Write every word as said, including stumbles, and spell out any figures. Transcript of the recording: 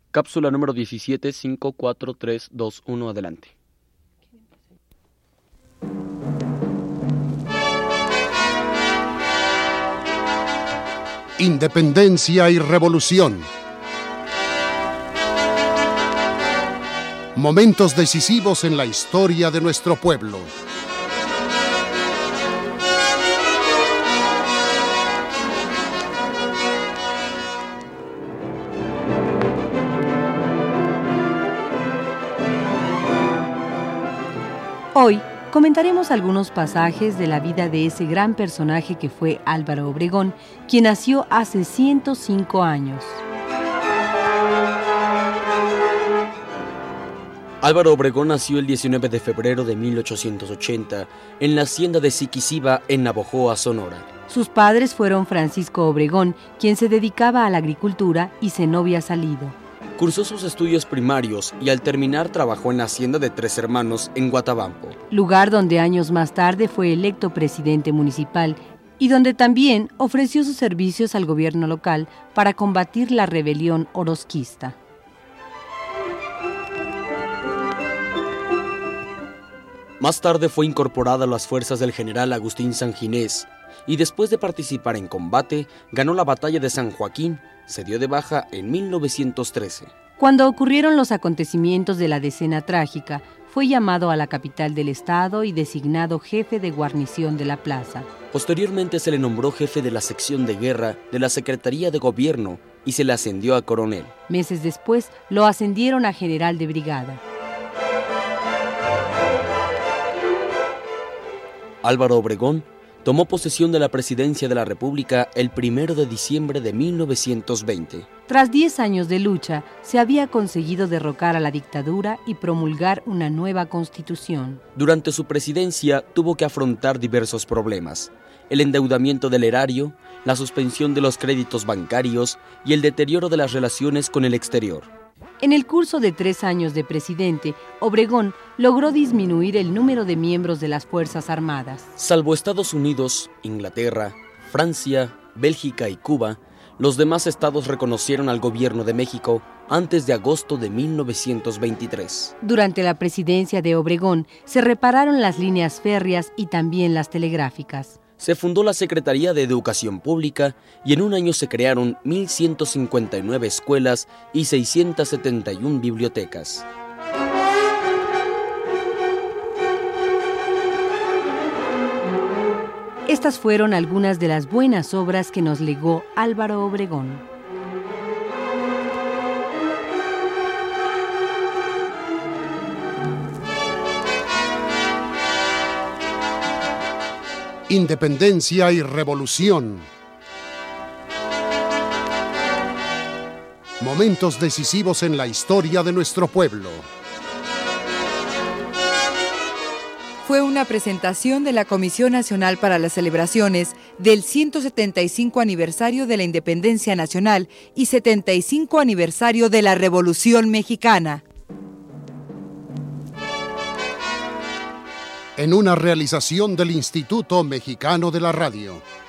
Cápsula número diecisiete, cinco, cuatro, tres, dos, uno, adelante. Independencia y revolución. Momentos decisivos en la historia de nuestro pueblo. Hoy comentaremos algunos pasajes de la vida de ese gran personaje que fue Álvaro Obregón, quien nació hace ciento cinco años. Álvaro Obregón nació el diecinueve de febrero de mil ochocientos ochenta en la hacienda de Siquiciba, en Navojoa, Sonora. Sus padres fueron Francisco Obregón, quien se dedicaba a la agricultura, y Zenobia Salido. Cursó sus estudios primarios y al terminar trabajó en la hacienda de Tres Hermanos en Guatabampo, lugar donde años más tarde fue electo presidente municipal y donde también ofreció sus servicios al gobierno local para combatir la rebelión orozquista. Más tarde fue incorporada a las fuerzas del general Agustín Sanginés y después de participar en combate, ganó la batalla de San Joaquín. Se dio de baja en mil novecientos trece. Cuando ocurrieron los acontecimientos de la Decena Trágica, fue llamado a la capital del estado y designado jefe de guarnición de la plaza. Posteriormente se le nombró jefe de la sección de guerra de la Secretaría de Gobierno y se le ascendió a coronel. Meses después lo ascendieron a general de brigada. Álvaro Obregón tomó posesión de la presidencia de la República el primero de diciembre de mil novecientos veinte. Tras diez años de lucha, se había conseguido derrocar a la dictadura y promulgar una nueva constitución. Durante su presidencia tuvo que afrontar diversos problemas: el endeudamiento del erario, la suspensión de los créditos bancarios y el deterioro de las relaciones con el exterior. En el curso de tres años de presidente, Obregón logró disminuir el número de miembros de las Fuerzas Armadas. Salvo Estados Unidos, Inglaterra, Francia, Bélgica y Cuba, los demás estados reconocieron al gobierno de México antes de agosto de mil novecientos veintitrés. Durante la presidencia de Obregón se repararon las líneas férreas y también las telegráficas. Se fundó la Secretaría de Educación Pública y en un año se crearon mil ciento cincuenta y nueve escuelas y seiscientas setenta y una bibliotecas. Estas fueron algunas de las buenas obras que nos legó Álvaro Obregón. Independencia y revolución. Momentos decisivos en la historia de nuestro pueblo. Fue una presentación de la Comisión Nacional para las Celebraciones del ciento setenta y cinco aniversario de la Independencia Nacional y setenta y cinco aniversario de la Revolución Mexicana. En una realización del Instituto Mexicano de la Radio.